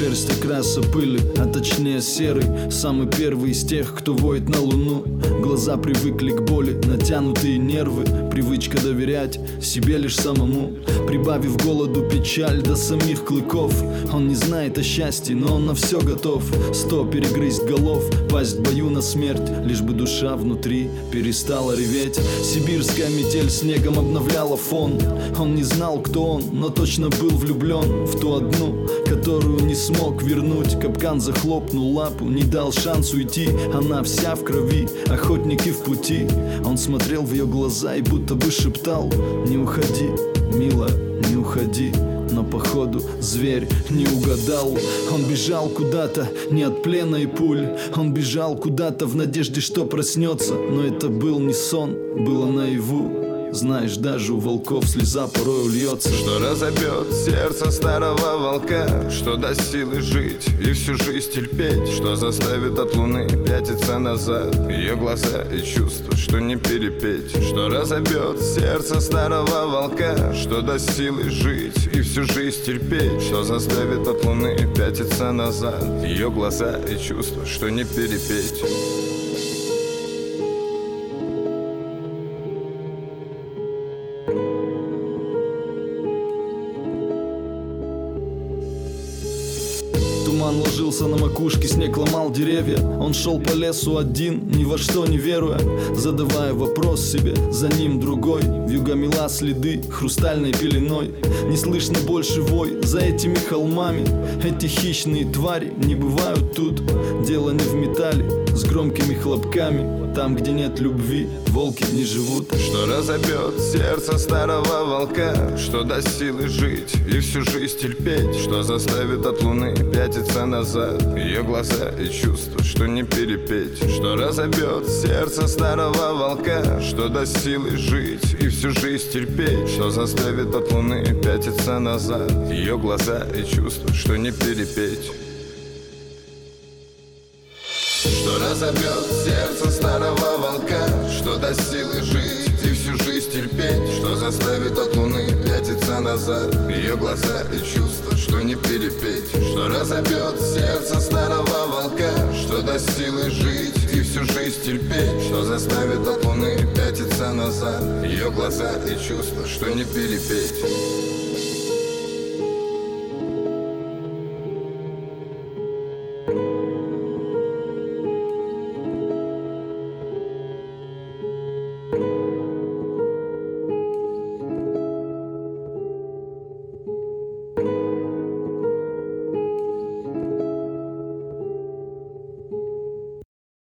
шерсть окраса пыли, а точнее серый. Самый первый из тех, кто воет на луну. Глаза привыкли к боли, натянутые нервы. Привычка доверять себе лишь самому. Прибавив голоду печаль до самих клыков. Он не знает о счастье, но он на все готов. 100 перегрызть голов, пасть в бою на смерть, лишь бы душа внутри перестала реветь. Сибирская метель снегом обновляла фон. Он не знал, кто он, но точно был влюблен в ту одну, которую не смог вернуть. Капкан захлопнул лапу, не дал шанс уйти. Она вся в крови, охотники в пути. Он смотрел в ее глаза и будто бы шептал: не уходи, милая, не уходи. Но походу зверь не угадал. Он бежал куда-то, не от плена и пуль. Он бежал куда-то в надежде, что проснется. Но это был не сон, было наяву. Знаешь, даже у волков слеза порой льется. Что разобьет сердце старого волка, что даст силы жить и всю жизнь терпеть, что заставит от луны пятиться назад ее глаза и чувства, что не перепеть. Что разобьет сердце старого волка, что даст силы жить и всю жизнь терпеть, что заставит от луны пятиться назад ее глаза и чувства, что не перепеть. Туман ложился на макушке, снег ломал деревья. Он шел по лесу один, ни во что не веруя, задавая вопрос себе, за ним другой. Вьюга мела следы хрустальной пеленой. Не слышно больше вой за этими холмами. Эти хищные твари не бывают тут. Дело не в металле с громкими хлопками. Там, где нет любви, волки не живут. Что разобьет сердце старого волка, что даст силы жить и всю жизнь терпеть, что заставит от луны пятиться назад ее глаза и чувства, что не перепеть. Что разобьет сердце старого волка, что даст силы жить и всю жизнь терпеть, что заставит от луны пятиться назад ее глаза и чувства, что не перепеть. Что разобьет сердце старого волка, что даст силы жить и всю жизнь терпеть, что заставит от луны пятиться назад ее глаза и чувства, что не перепеть. Что разобьет сердце старого волка, что даст силы жить и всю жизнь терпеть, что заставит от луны пятиться назад ее глаза и чувства, что не перепеть.